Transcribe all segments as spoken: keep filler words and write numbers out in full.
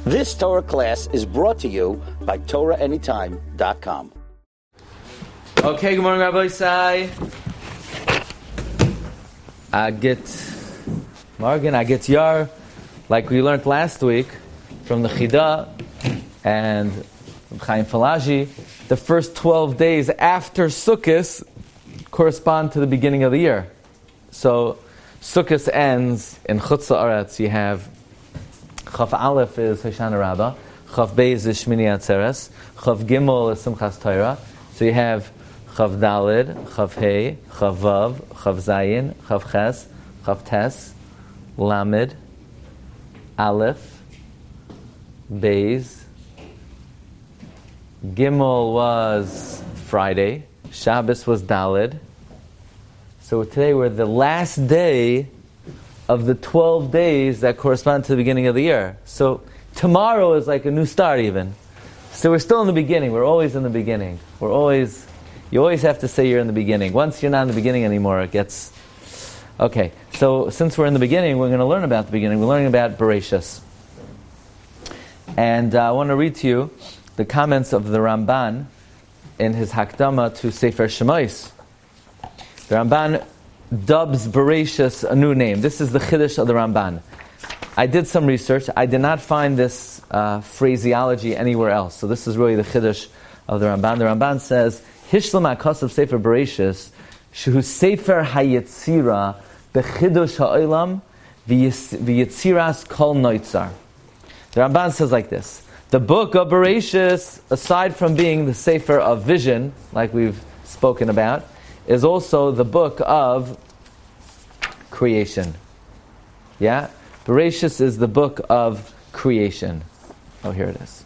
This Torah class is brought to you by Torah Anytime dot com. Okay, good morning, Rabbi Isai. I get Morgan, I get Yar, like we learned last week from the Chida and Chaim Falaji. The first twelve days after Sukkot correspond to the beginning of the year. So Sukkot ends in Chutz La'aretz. You have Chaf Aleph is Hoshana Rabbah, Chaf Beis is Shmini Atzeres, Chaf Gimel is Simchas Torah. So you have Chaf Dalid, Chaf Hey, Chaf Vav, Chaf Zayin, Chaf Ches, Chaf Tes, Lamed, Aleph, Beis. Gimel was Friday, Shabbos was Dalid. So today we're the last day of the twelve days that correspond to the beginning of the year. So tomorrow is like a new start even. So we're still in the beginning. We're always in the beginning. We're always, you always have to say you're in the beginning. Once you're not in the beginning anymore, it gets... Okay, so since we're in the beginning, we're going to learn about the beginning. We're learning about Bereshis. And uh, I want to read to you the comments of the Ramban in his Hakdama to Sefer Shemais. The Ramban dubs Bereshis a new name. This is the Chiddush of the Ramban. I did some research. I did not find this uh, phraseology anywhere else. So this is really the Chiddush of the Ramban. The Ramban says, Hishlam HaKasav Sefer Bereshis, Shehu Sefer HaYetzira, Bechidush HaOlam, V'Yetziras Kol Noitzar. The Ramban says like this. The book of Bereshis, aside from being the Sefer of vision, like we've spoken about, is also the book of creation. Yeah? Bereshis is the book of creation. Oh, here it is.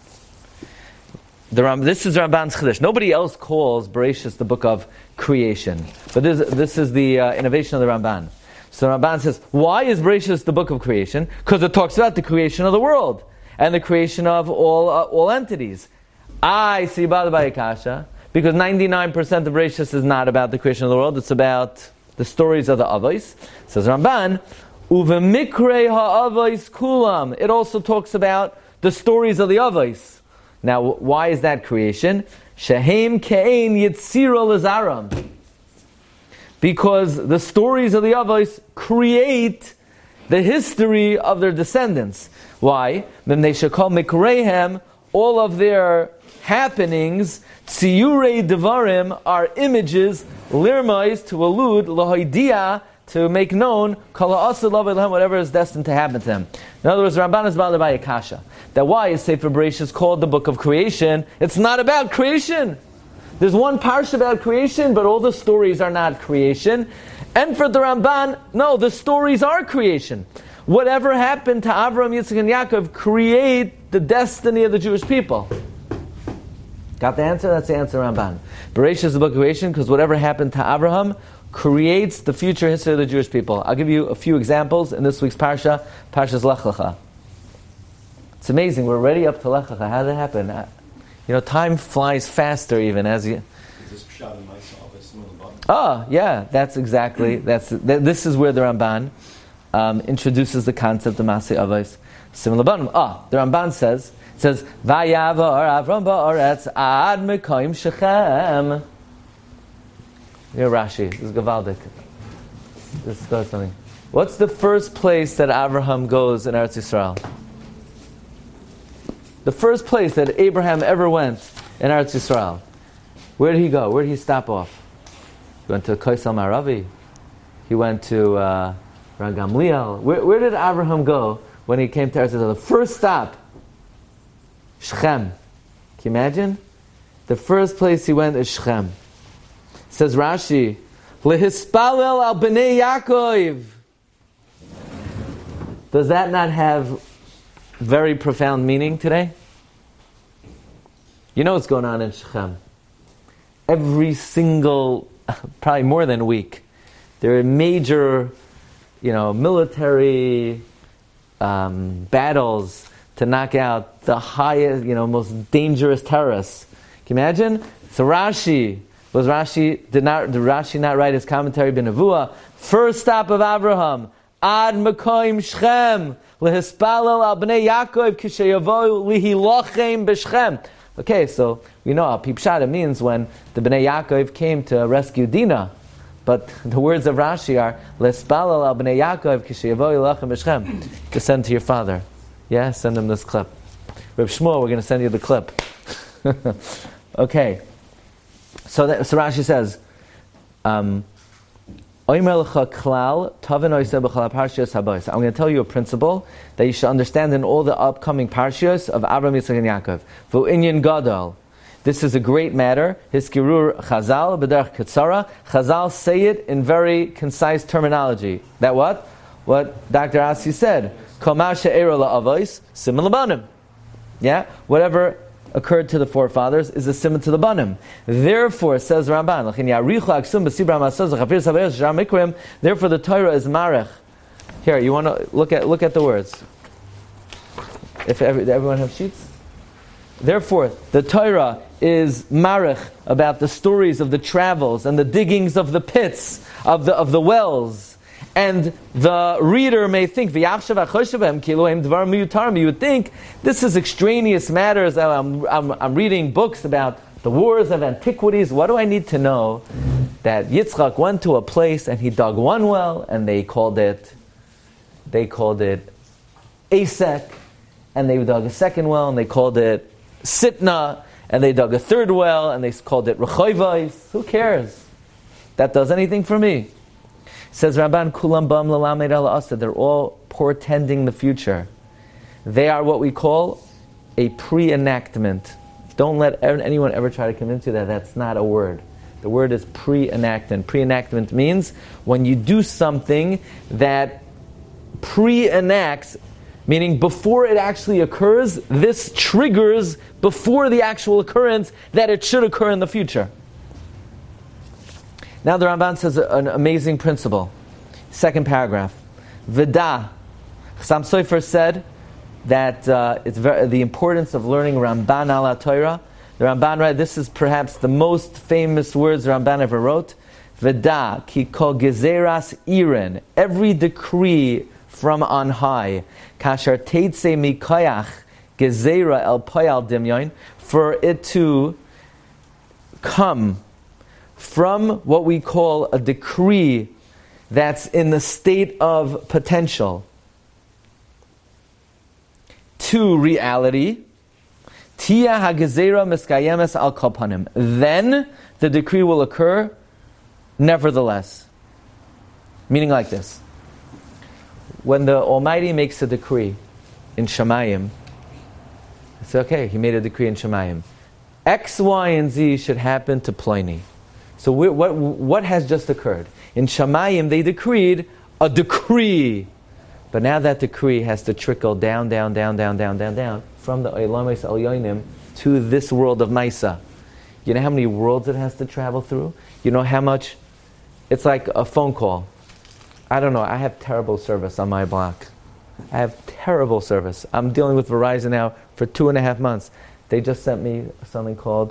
The Ram, this is Ramban's Chiddush. Nobody else calls Bereshis the book of creation. But this, this is the uh, innovation of the Ramban. So the Ramban says, why is Bereshis the book of creation? Because it talks about the creation of the world and the creation of all uh, all entities. I see Bada Bayakasha. Because ninety-nine percent of Bereshis is not about the creation of the world, it's about the stories of the Avos. Says Ramban, Uvemikrei ha'avos kulam. It also talks about the stories of the Avos. Now, why is that creation? Shehem ke'ein yitzira lezaram. Because the stories of the Avos create the history of their descendants. Why? Mimnei shekol mikreihem, all of their happenings, tziyurei devarim, are images, lirmais, to allude, lahoidia, to make known, kala asa lav whatever is destined to happen to them. In other words, Ramban is bothered by a kasha. That why is Sefer Bereshis called the book of creation? It's not about creation. There's one parsha about creation, but all the stories are not creation. And for the Ramban, no, the stories are creation. Whatever happened to Avraham, Yitzchak, and Yaakov create the destiny of the Jewish people. Got the answer? That's the answer, Ramban. Bereshis is the book of creation because whatever happened to Avraham creates the future history of the Jewish people. I'll give you a few examples in this week's Parsha, Parsha's Lech Lecha. It's amazing. We're already up to Lech Lecha. How did that happen? You know, time flies faster even as you... Is this Pshat in myself? It's similar to button. Oh, yeah, that's exactly... that's th- This is where the Ramban um, introduces the concept of Masei Avos. Similar button. Ah, the Ramban says... It says, Vayavar Avram ba'aretz ad mekayim Shechem. Here Rashi, this is Gavaldik. This goes something. What's the first place that Abraham goes in Eretz Yisrael? The first place that Abraham ever went in Eretz Yisrael. Where did he go? Where did he stop off? He went to Kaisel Maravi. He went to uh, Ragamliel. Where, where did Abraham go when he came to Eretz Yisrael? The first stop. Shechem. Can you imagine? The first place he went is Shechem. Says Rashi, Lehispalel al b'nei Yaakov. Does that not have very profound meaning today? You know what's going on in Shechem. Every single, probably more than a week, there are major, you know, military um, battles to knock out the highest, you know, most dangerous terrorists. Can you imagine? So Rashi, was Rashi, did not, did Rashi not write his commentary, B'Nevuah? First stop of Abraham, ad mekoim Shechem lehispalel al bnei Yaakov kisheyavoyu lihilochem b'Shechem. Okay, so we know how Pipshad means when the Bnei Yaakov came to rescue Dinah. But the words of Rashi are lehispalel al bnei Yaakov kisheyavoyu lilochem b'Shechem. To send to your father. Yeah, send him this clip. Reb Shmuel, we're going to send you the clip. Okay. So, that, so Rashi says, um, I'm going to tell you a principle that you should understand in all the upcoming parshios of Avraham, Yitzchak, and Yaakov. V'inyan gadol. This is a great matter. Hiskirur Chazal b'derech katsara. Chazal say it in very concise terminology. That what? What Doctor Asi said. Kol she'era la'avos siman l'banim. Yeah? Whatever occurred to the forefathers is a simon to the banim. Therefore, says Ramban, therefore the Torah is marech. Here, you want to look at look at the words. If every, everyone have sheets? Therefore, the Torah is marech about the stories of the travels and the diggings of the pits, of the of the wells. And the reader may think, you would think, this is extraneous matters. I'm, I'm, I'm reading books about the wars of antiquities. What do I need to know? That Yitzchak went to a place and he dug one well, and they called it, they called it Asek, and they dug a second well, and they called it Sitna, and they dug a third well, and they called it Rechoivais. Who cares? That does anything for me. Says Ramban, Kulam Bam Lalamed Ala Asa. They're all portending the future. They are what we call a pre-enactment. Don't let anyone ever try to convince you that that's not a word. The word is pre-enactment. Pre-enactment means when you do something that pre-enacts, meaning before it actually occurs, this triggers before the actual occurrence that it should occur in the future. Now the Ramban says an amazing principle. Second paragraph. V'da. Chassam Sofer said that uh, it's very, the importance of learning Ramban ala Torah. The Ramban, right, this is perhaps the most famous words the Ramban ever wrote. V'da ki kol gezeras irin. Every decree from on high. Kasher teitze mikoyach gezera el poyal dimyon. For it to come from what we call a decree that's in the state of potential to reality, Tia hagezera miskayemes al kalpanim. Then the decree will occur nevertheless. Meaning like this. When the Almighty makes a decree in Shamayim, it's okay, He made a decree in Shamayim. X, Y, and Z should happen to Pliny. So we, what what has just occurred? In Shamayim, they decreed a decree. But now that decree has to trickle down, down, down, down, down, down, down, from the Olamis Elyonim to this world of Maisa. You know how many worlds it has to travel through? You know how much? It's like a phone call. I don't know, I have terrible service on my block. I have terrible service. I'm dealing with Verizon now for two and a half months. They just sent me something called,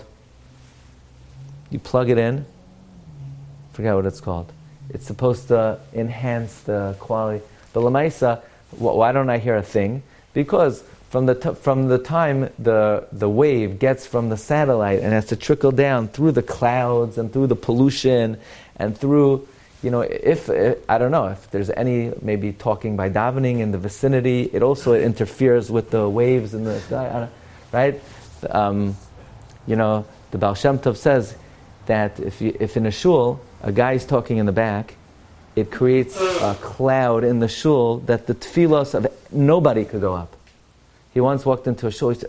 you plug it in, forget what it's called. It's supposed to enhance the quality. But Lamaisa, why don't I hear a thing? Because from the t- from the time the the wave gets from the satellite and has to trickle down through the clouds and through the pollution and through, you know, if, if I don't know if there's any maybe talking by davening in the vicinity, it also interferes with the waves in the sky, right? Um, you know, the Baal Shem Tov says that if you, if in a shul a guy is talking in the back, it creates a cloud in the shul that the tefillos of nobody could go up. He once walked into a shul, he said,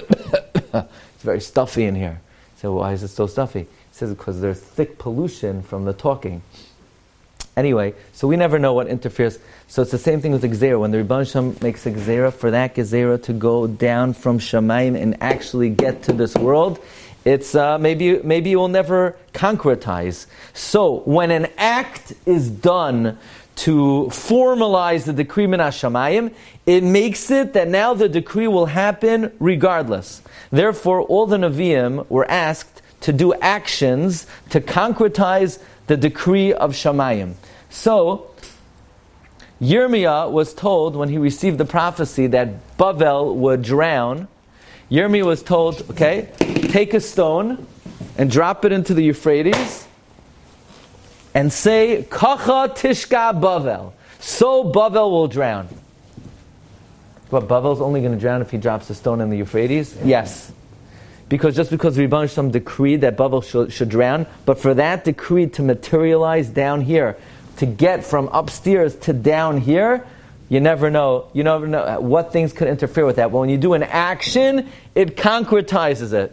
it's very stuffy in here. He said, why is it so stuffy? He says, because there's thick pollution from the talking. Anyway, so we never know what interferes. So it's the same thing with the Gezerah. When the Rebbeinu Shem makes a Gezerah, for that Gezerah to go down from Shamayim and actually get to this world, it's uh, maybe maybe it will never concretize. So when an act is done to formalize the decree min hashamayim, it makes it that now the decree will happen regardless. Therefore, all the Nevi'im were asked to do actions to concretize the decree of Shamayim. So, Yirmiyah was told, when he received the prophecy that Bavel would drown, Yirmiyah was told, okay, take a stone and drop it into the Euphrates and say, Kacha Tishka Bavel. So Bavel will drown. What, Bavel's only going to drown if he drops a stone in the Euphrates? Yes. Because just because Rebbeinu Shalom decreed that Bavel should, should drown, but for that decree to materialize down here, to get from upstairs to down here, you never know. You never know what things could interfere with that. But when you do an action, it concretizes it.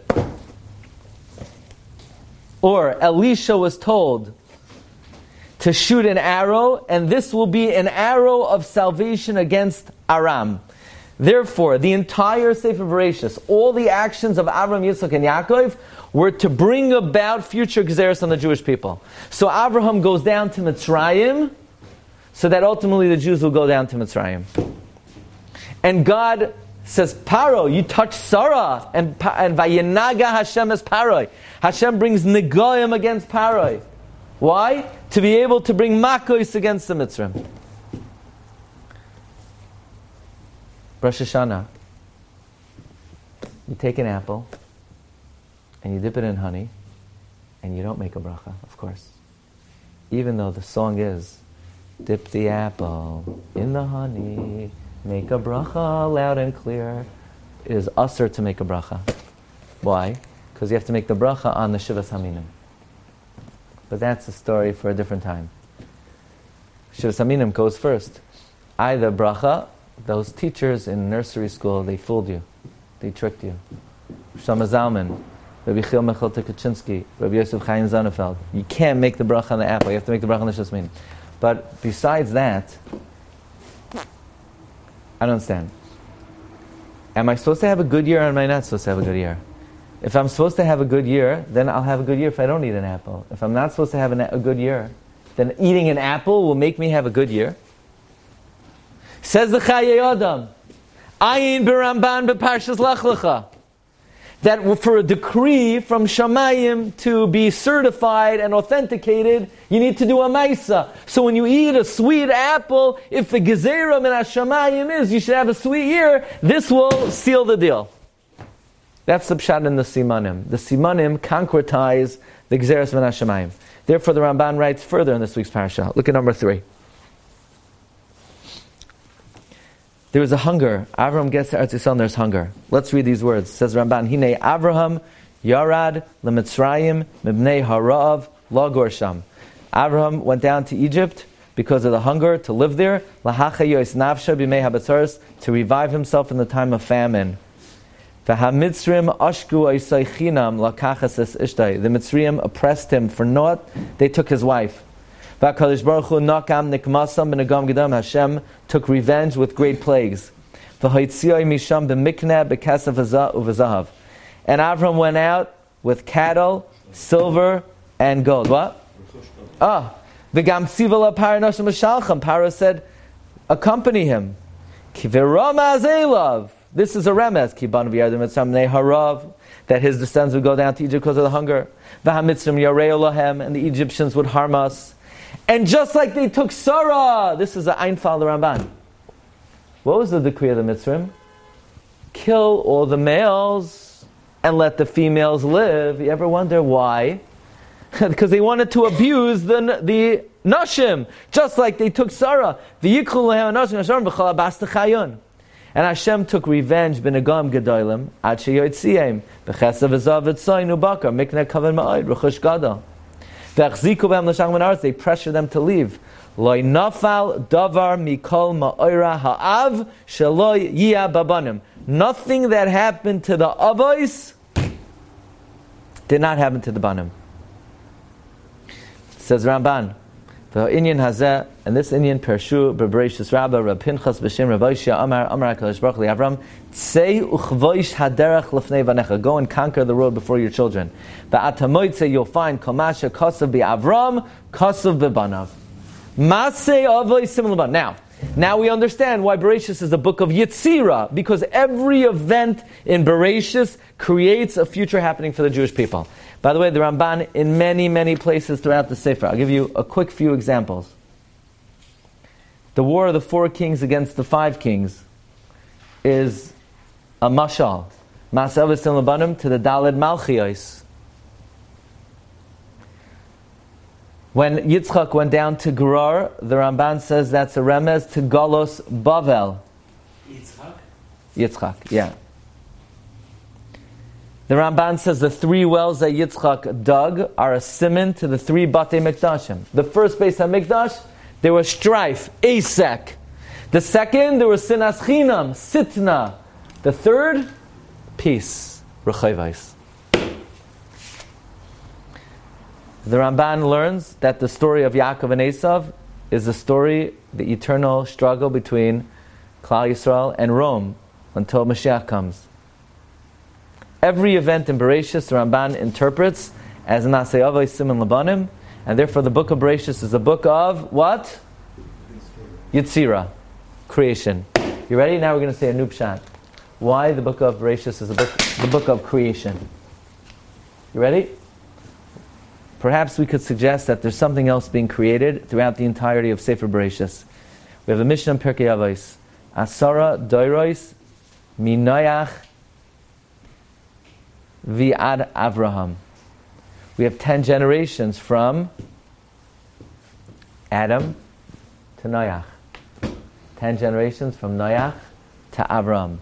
Or Elisha was told to shoot an arrow, and this will be an arrow of salvation against Aram. Therefore, the entire Sefer Bereshis, all the actions of Avram, Yitzchak, and Yaakov were to bring about future Gezeros on the Jewish people. So Avraham goes down to Mitzrayim, so that ultimately the Jews will go down to Mitzrayim. And God says, Paro, you touch Sarah, and and Vayenaga Hashem as Paroi. Hashem brings Negoyim against Paroi. Why? To be able to bring Makos against the Mitzrayim. Rosh Hashanah. You take an apple, and you dip it in honey, and you don't make a bracha, of course. Even though the song is, dip the apple in the honey, make a bracha loud and clear. It is usher to make a bracha. Why? Because you have to make the bracha on the Shivas Haminim. But that's a story for a different time. Shivas Haminim goes first. Either bracha, those teachers in nursery school, they fooled you. They tricked you. Shlomo Zalman, Rabbi Chil Michal Tukachinsky, Rabbi Yosef Chaim Zonnefeld. You can't make the bracha on the apple. You have to make the bracha on the Shivas Haminim. But besides that, I don't understand. Am I supposed to have a good year or am I not supposed to have a good year? If I'm supposed to have a good year, then I'll have a good year if I don't eat an apple. If I'm not supposed to have an, a good year, then eating an apple will make me have a good year. Says the Chayei Adam, Ayin b'Ramban b'Parshas Lech Lecha, that for a decree from Shamayim to be certified and authenticated, you need to do a Maisa. So when you eat a sweet apple, if the Gezerah min Shamayim is, you should have a sweet year, this will seal the deal. That's the Pshat in the Simanim. The Simanim concretize the Gezerah min Shamayim. Therefore the Ramban writes further in this week's parasha. Look at number three. There was a hunger. Avraham gets to Eretz Yisrael and there's hunger. Let's read these words. It says Ramban, Hine Avraham Yarad leMitzrayim mibnei harav la gorsham. Avraham went down to Egypt because of the hunger to live there. Lahacha yois nafsha b'mei habatzaros, to revive himself in the time of famine. V'hamitzrim ashku oisai chinam lakachas es ishtai. The Mitzrayim oppressed him for naught. They took his wife. V'HaKadosh Baruch Hu nakam nikmasam b'negam gedam. Hashem took revenge with great plagues. V'hoitzioi misham b'mikneh b'kesef u'v'zahav. And Avram went out with cattle, silver, and gold. What? Ah, v'gam tziva la'paro noshim m'shalcham. Paro said, accompany him. Ki v'romaz elav. This is a remez. Ki banu v'yardim etzam nei harav. That his descendants would go down to Egypt because of the hunger. V'hamitzrim yarei lahem. And the Egyptians would harm us. And just like they took Sarah, this is the Einfal Ramban. What was the decree of the Mitzrayim? Kill all the males and let the females live. You ever wonder why? Because they wanted to abuse the the Nashim, just like they took Sarah. And Hashem took revenge b'negam gedolim ad sheyotziem b'chesav ezav etzayin ubakar mikne kaven ma'od rechush gadol. They pressure them to leave. Loi nafal davar mikol ma'ora ha'av sheloi yia babanim. Nothing that happened to the avos did not happen to the banim. Says Ramban, the Inyan hazeh, and this Inyan pershu b'bereishis Rabbah Rab Pinchas b'shem Rav Oshia Amar Amar HaKadosh Baruch Hu Avram tzei uchvoish haderech lefnei vanecha. Go and conquer the road before your children. Ba'atamoitze you'll find komasha kosav bi'Avram kosav b'banav. Masei avos similar. Now, now we understand why Bereshis is the book of Yetzirah, because every event in Bereshis creates a future happening for the Jewish people. By the way, the Ramban in many, many places throughout the Sefer. I'll give you a quick few examples. the war of the four kings against the five kings is a mashal. Ma'aseh Avos Labanim to the Daled Malchios. When Yitzchak went down to Gerar, the Ramban says that's a remez to Golos Bavel. Yitzchak? Yitzchak, yeah. The Ramban says the three wells that Yitzchak dug are a siman to the three Batei Mikdashim. The first Beis HaMikdash, there was strife, Asek. The second, there was Sinas Chinam, Sitna. The third, peace, Rechayvais. The Ramban learns that the story of Yaakov and Esav is the story, the eternal struggle between Klal Yisrael and Rome until Mashiach comes. Every event in Bereshis, the Ramban interprets as Nasei Avos Siman Labanim, and therefore the book of Bereshis is a book of what? Yitzira, creation. You ready? Now we're going to say a new pshat. Why the book of Bereshis is a book, the book of creation. You ready? Perhaps we could suggest that there's something else being created throughout the entirety of Sefer Bereshis. We have a Mishnah in Pirkei Avos. Asara Doiros Minoach Vi'ad Avraham. We have ten generations from Adam to Noach. Ten generations from Noach to Avram.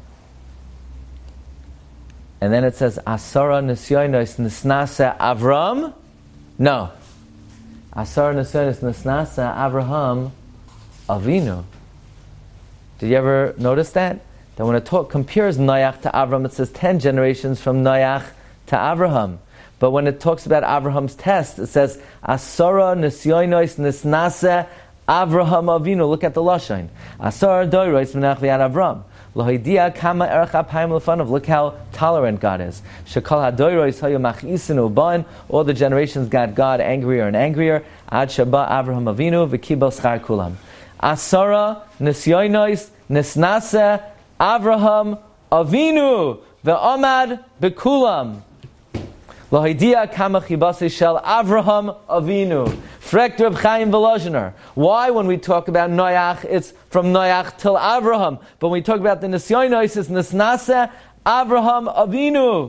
And then it says, Asara Nisyonos Nisnasa Avram. No. Asara Nisyonos Nisnasa Avraham Avinu. Did you ever notice that? That when it talk, compares Noach to Avram, it says ten generations from Noach to Avraham. But when it talks about Avraham's test, it says, Asara Nisyonos Nisnasa Avraham Avinu. Look at the Lashon. Asara Doiros Menach V'yad Avram. Lohidia Kama Erech HaPayim Lefanav. Look how tolerant God is. Shekal HaDoiros Hayu Machisinu Ban. All the generations got God angrier and angrier. Ad Shaba Avraham Avinu V'kibel Schar Kulam. Asara Nisyonos Nisnasa Avraham Avinu Ve'omad Bekulam. Lohidia Kama Chibasi Shel Avraham Avinu. Frekt Reb Chaim Volozhiner. Why, when we talk about Noach, it's from Noach till Avraham, but when we talk about the Nisyonos, it's Nisnasa Avraham Avinu.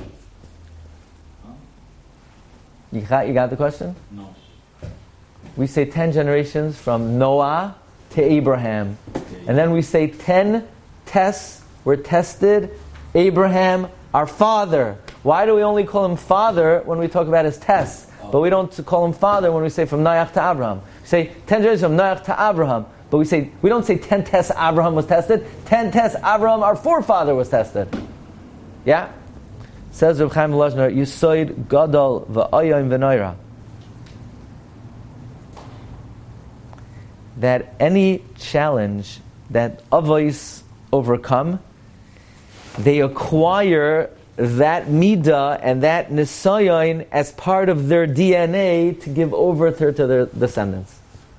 You got, you got the question? No. We say ten generations from Noah to Abraham, and then we say ten tests were tested. Abraham, our father. Why do we only call him father when we talk about his tests? But we don't call him father when we say from Noach to Abraham. We say ten generations from Noach to Abraham. But we say we don't say ten tests Abraham was tested. Ten tests Abraham, our forefather, was tested. Yeah? Says Reb Chaim Volozhiner, Yisoid Gadol v'Oyim v'Noira. That any challenge that Avos overcome, they acquire that midah and that nisayon as part of their D N A to give over to, to their descendants.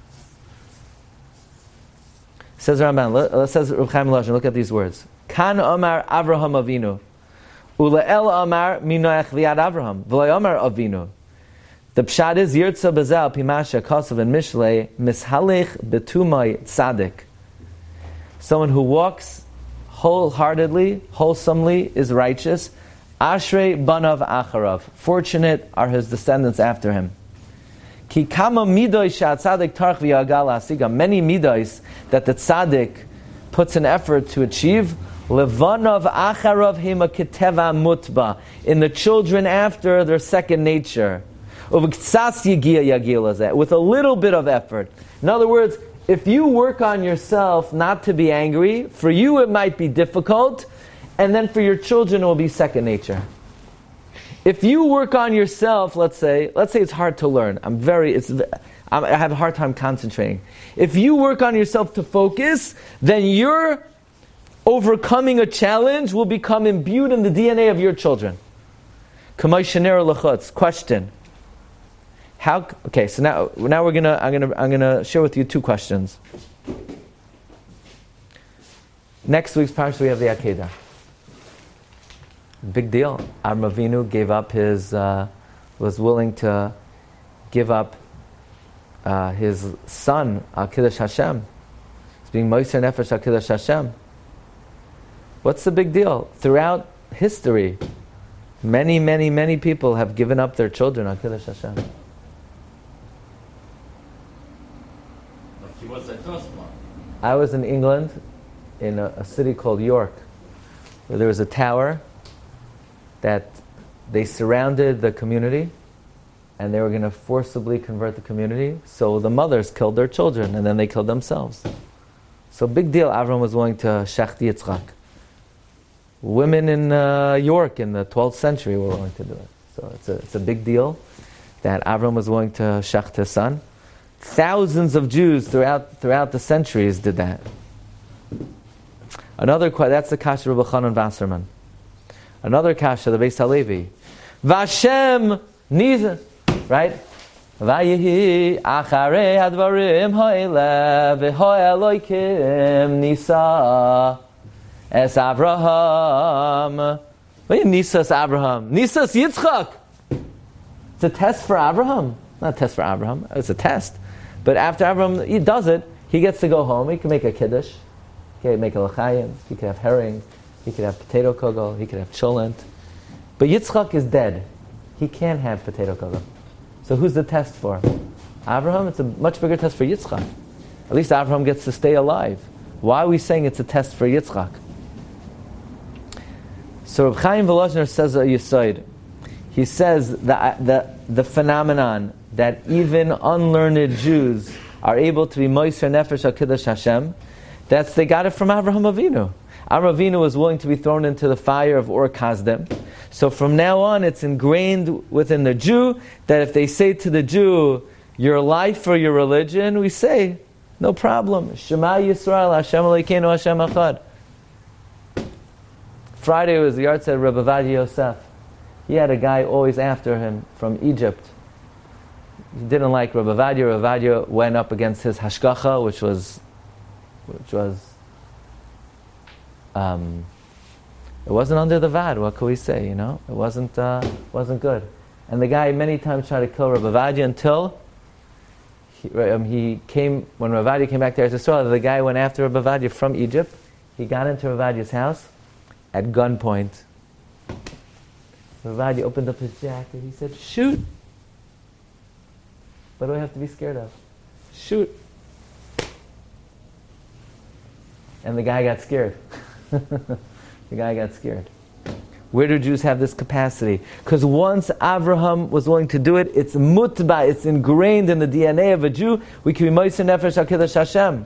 Says Ramban, says Reb Chaim Volozhiner, look at these words. Kan Omar Avraham Avinu, Ule'el Omar Minoach V'yad Avraham, V'loi Omar Avinu. The pshat is Yirtza Bezel Pimasha Kosav and Mishlei Mishalech Betumai Tzadik. Someone who walks wholeheartedly, wholesomely, is righteous. Ashrei banav acharav. Fortunate are his descendants after him. Ki kama midois shatzadik tarch v'yagal asiga. Many midois that the tzaddik puts an effort to achieve. Levanav acharav hema keteva mutba. In the children after, their second nature. Uv'ktsas yigia yagil azeh. With a little bit of effort. In other words, if you work on yourself not to be angry, for you it might be difficult, and then for your children it will be second nature. If you work on yourself, let's say, let's say it's hard to learn. I'm very, it's, I'm, I have a hard time concentrating. If you work on yourself to focus, then your overcoming a challenge will become imbued in the D N A of your children. Kamay Shanera Lachutz. Question. How? Okay, so now, now we're gonna. I'm gonna. I'm gonna share with you two questions. Next week's parsha we have the Akedah. Big deal. Avram Avinu gave up his. Uh, was willing to give up uh, his son, Al Kiddush Hashem. being Moiser Nefesh HaKiddush Hashem. What's the big deal? Throughout history, many, many, many people have given up their children on Kiddush Hashem. Like he was the first one. I was in England, in a, a city called York, where there was a tower that they surrounded the community, and they were going to forcibly convert the community. So the mothers killed their children, and then they killed themselves. So big deal, Avram was willing to shech Yitzchak. Women in uh, York in the twelfth century were willing to do it. So it's a, it's a big deal that Avram was willing to shech his son. Thousands of Jews throughout throughout the centuries did that. Another, that's the Kasha Rabbi Chanan Wasserman. Another Kasha, the Beis Halevi. Vashem Niza, right? Vayihi acharei hadvarim ha'ele v'ha'eloikim nisa es Avraham. What Nisa es Avraham? Nisa es Yitzchak. It's a test for Avraham. Not a test for Avraham. It's a test. But after Avraham he does it, he gets to go home. He can make a kiddush. He can make a l'chaim. He can have herring. He could have potato kugel. He could have cholent. But Yitzchak is dead. He can't have potato kugel. So who's the test for? Avraham? It's a much bigger test for Yitzchak. At least Avraham gets to stay alive. Why are we saying it's a test for Yitzchak? So Reb Chaim Volozhiner says a Yesod. He says that the, the phenomenon that even unlearned Jews are able to be Moiser Nefesh HaKiddush Hashem, that's they got it from Avraham Avinu. Avraham Avinu was willing to be thrown into the fire of Ur Kasdim. So from now on, it's ingrained within the Jew that if they say to the Jew, your life or your religion, we say, no problem. Shema Yisrael, Hashem Elokeinu, Hashem Echad. Friday was the yard said Rabbi Ovadia Yosef. He had a guy always after him from Egypt. He didn't like Rabbi Ovadia. Rabbi Ovadia went up against his hashgacha, which was, which was, um, it wasn't under the vad. What could we say? You know, it wasn't, uh, wasn't good. And the guy many times tried to kill Rabbi Ovadia until he, um, he came. When Rabbi Ovadia came back to Eretz Yisrael, the guy went after Rabbi Ovadia from Egypt. He got into Rabbi Ovadia's house at gunpoint. Rabbi Ovadia opened up his jacket. He said, "Shoot." What do I have to be scared of? Shoot. And the guy got scared. The guy got scared. Where do Jews have this capacity? Because once Avraham was willing to do it, it's mutba, it's ingrained in the D N A of a Jew. We can be Moiser Nefesh HaKiddush Hashem.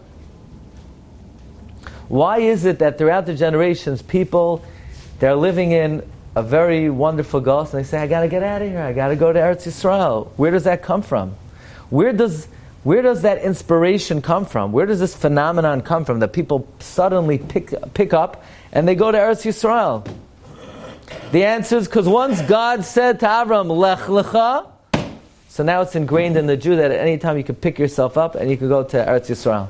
Why is it that throughout the generations, people, they're living in a very wonderful gulf, and they say, I got to get out of here, I got to go to Eretz Yisrael. Where does that come from? Where does where does that inspiration come from? Where does this phenomenon come from that people suddenly pick pick up and they go to Eretz Yisrael? The answer is because once God said to Avram, Lech Lecha, so now it's ingrained in the Jew that at any time you can pick yourself up and you can go to Eretz Yisrael.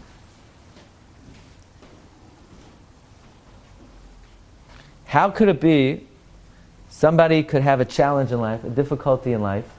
How could it be somebody could have a challenge in life, a difficulty in life,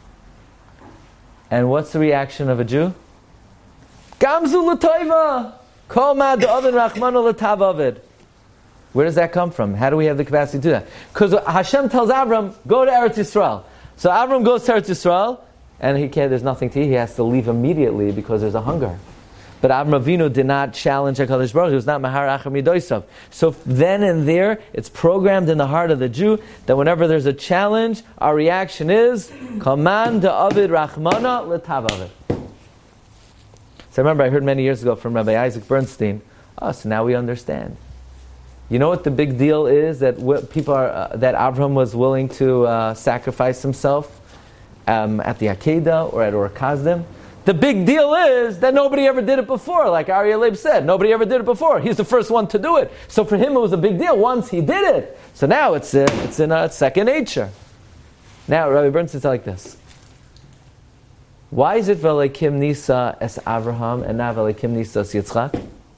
and what's the reaction of a Jew? Gamzu l'toiva, kol ma da'oven rachmanu l'tavavid. Where does that come from? How do we have the capacity to do that? Because Hashem tells Avram, go to Eretz Yisrael. So Avram goes to Eretz Yisrael, and he can't, there's nothing to eat. He has to leave immediately because there's a hunger. But Avram Avinu did not challenge HaKadosh Baruch Hu. He was not Mahar Achar Midosav. So then and there, it's programmed in the heart of the Jew that whenever there's a challenge, our reaction is, Kaman da'avid rachmana l'tavavid. So I remember I heard many years ago from Rabbi Isaac Bernstein, oh, so now we understand. You know what the big deal is? That people are, uh, that Avram was willing to uh, sacrifice himself um, at the Akedah or at Ur Kasdim. The big deal is that nobody ever did it before, like Aryeh Leib said. Nobody ever did it before. He's the first one to do it. So for him it was a big deal once he did it. So now it's uh, it's in a second nature. Now Rabbi Bernstein said like this. Why is it V'Elokim Nisa es Avraham and not V'Elokim Nisa es Yitzchak?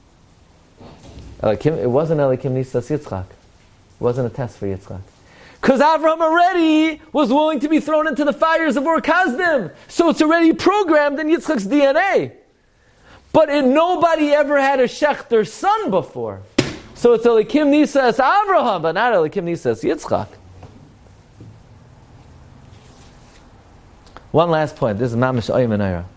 It wasn't Elokim Nisa es Yitzchak. It wasn't a test for Yitzchak. Because Avram already was willing to be thrown into the fires of Ur Kasdim. So it's already programmed in Yitzchak's D N A. But it, nobody ever had a Shechter son before. So it's Elikim Nisa as Avraham, but not Elikim Nisa as Yitzchak. One last point. This is Mamish Oyim and Eira.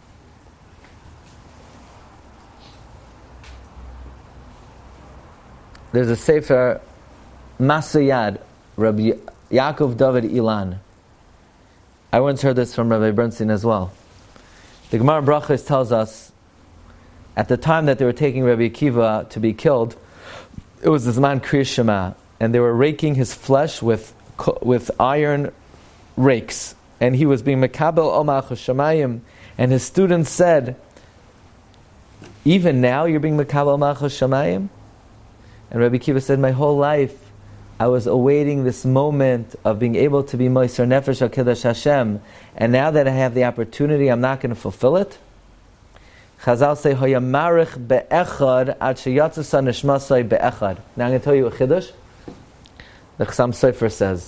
There's a Sefer Masayad, Rabbi Yaakov David Ilan. I once heard this from Rabbi Bernstein as well. The Gemara Brachos tells us, at the time that they were taking Rabbi Akiva to be killed, it was the Zman Kriyas Shema, and they were raking his flesh with with iron rakes, and he was being Mekabel Omach Shamayim, and his students said, even now you're being Mekabel Omach Shamayim? And Rabbi Akiva said, my whole life I was awaiting this moment of being able to be Moiser Nefesh HaKedash Hashem, and now that I have the opportunity, I'm not going to fulfill it. Chazal say, Hoyamarich be'echad ad sheyatzasa nishmasai be'echad. Now I'm going to tell you a chiddush. The Chassam Sofer says,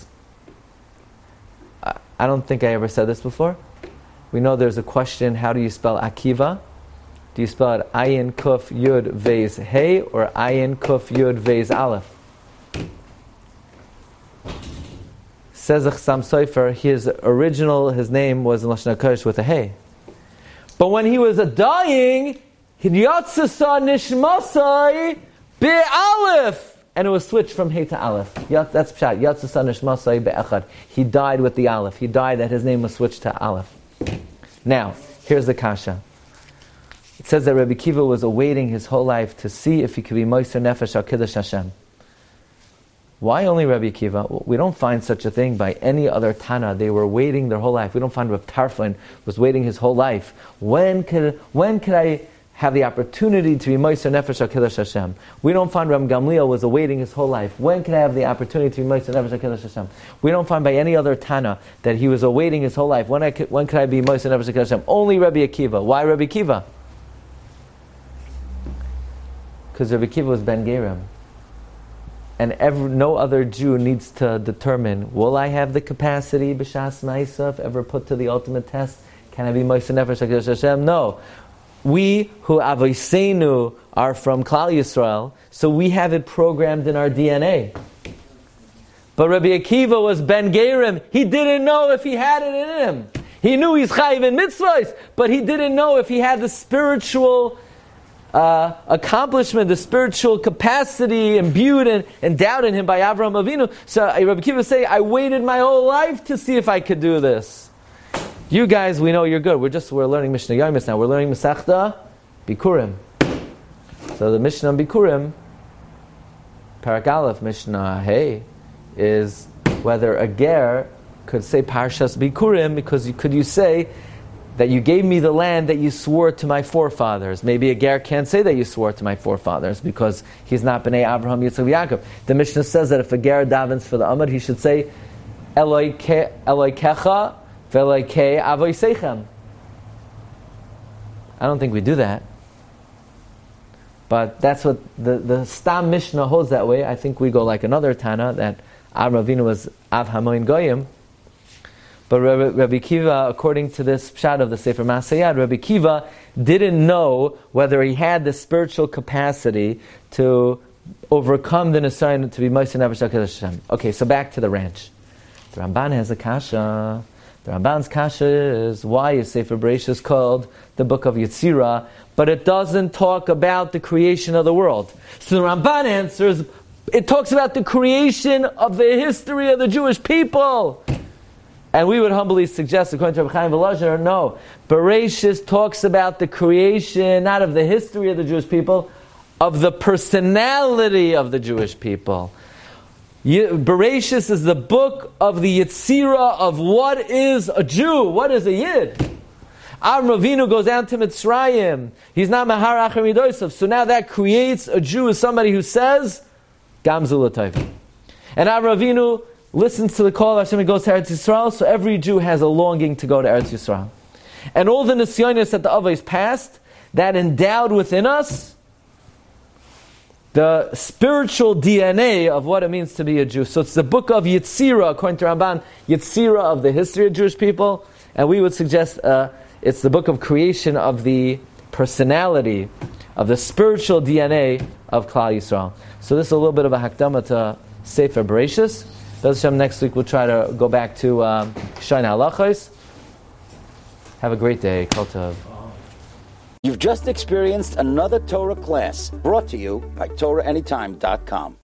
I, I don't think I ever said this before. We know there's a question, how do you spell Akiva? Do you spell it Ayin Kuf Yud Vez Hey or Ayin Kuf Yud Vez Aleph? Says the Chassam Sofer, his original, his name was in Lashon HaKodesh with a Hey. But when he was a dying, Yatzasa Nishmasai Be'alef, and it was switched from Hey to Aleph. That's Pshat. Yatzasa Nishmasai Be'echad. He died with the Aleph. He died that his name was switched to Aleph. Now, here's the kasha. It says that Rabbi Akiva was awaiting his whole life to see if he could be Moiser Nefesh HaKedash Hashem. Why only Rabbi Akiva? We don't find such a thing by any other Tana. They were waiting their whole life. We don't find Rav Tarfon was waiting his whole life. When could when could I have the opportunity to be Moiser Nefesh HaKedash Hashem? We don't find Ram Gamliel was awaiting his whole life. When could I have the opportunity to be Moiser Nefesh HaKedash Hashem? We don't find by any other Tana that he was awaiting his whole life. When I could, when could I be Moiser Nefesh HaKedash Hashem? Only Rabbi Akiva. Why Rabbi Akiva? Because Rabbi Akiva was Ben Gerim. And every, no other Jew needs to determine, will I have the capacity, b'shas ma'aseh, ever put to the ultimate test? Can I be Moiser Nefesh HaKedash Hashem? No. We who avoseinu are from Klal Yisrael, so we have it programmed in our D N A. But Rabbi Akiva was Ben Gerim. He didn't know if he had it in him. He knew he's chayiv in mitzvahs, but he didn't know if he had the spiritual Uh, accomplishment, the spiritual capacity imbued and endowed in him by Avraham Avinu. So uh, Rabbi Akiva say, I waited my whole life to see if I could do this. You guys, we know you're good. We're just we're learning Mishnah Yomis now. We're learning Masechta Bikurim. So the Mishnah Bikurim, Parak Aleph Mishnah Hey, is whether a ger could say Parshas Bikurim because you, could you say that you gave me the land that you swore to my forefathers. Maybe a ger can't say that you swore to my forefathers because he's not Bnei Avraham, Yitzchak, Yaakov. The Mishnah says that if a ger davens for the Amud, he should say Eloi kecha ve'eloi ke avoseichem. I don't think we do that. But that's what the, the Stam Mishnah holds that way. I think we go like another Tana, that Avraham Avinu was Av Hamoin Goyim. But Rabbi, Rabbi Akiva, according to this pshat of the Sefer Masayad, Rabbi Akiva didn't know whether he had the spiritual capacity to overcome the Nisayon to be Moiser Nefesh HaKedash Hashem. Okay, so back to the ranch. The Ramban has a kasha. The Ramban's kasha is, why is Sefer Bereshis called the book of Yetzirah, but it doesn't talk about the creation of the world? So the Ramban answers, it talks about the creation of the history of the Jewish people. And we would humbly suggest, according to Rabbi Chaim Volozhin, no. Bereshis talks about the creation, not of the history of the Jewish people, of the personality of the Jewish people. Bereshis is the book of the Yetzirah of what is a Jew, what is a Yid. Avram Avinu goes down to Mitzrayim. He's not Mahar Achar Midosav. So now that creates a Jew as somebody who says, Gamzu L'Tayv. And Avram Avinu listens to the call of Hashem and goes to Eretz Yisrael, so every Jew has a longing to go to Eretz Yisrael. And all the Nisyonis that the Avos passed, that endowed within us the spiritual D N A of what it means to be a Jew. So it's the book of Yetzirah, according to Ramban, Yetzirah of the history of Jewish people, and we would suggest uh, it's the book of creation of the personality, of the spiritual D N A of Klal Yisrael. So this is a little bit of a hakdama to Sefer Bereshis. Bez Hashem, next week we'll try to go back to um, Shain Halachos. Have a great day. Kol tov. You've just experienced another Torah class brought to you by Torah Anytime dot com.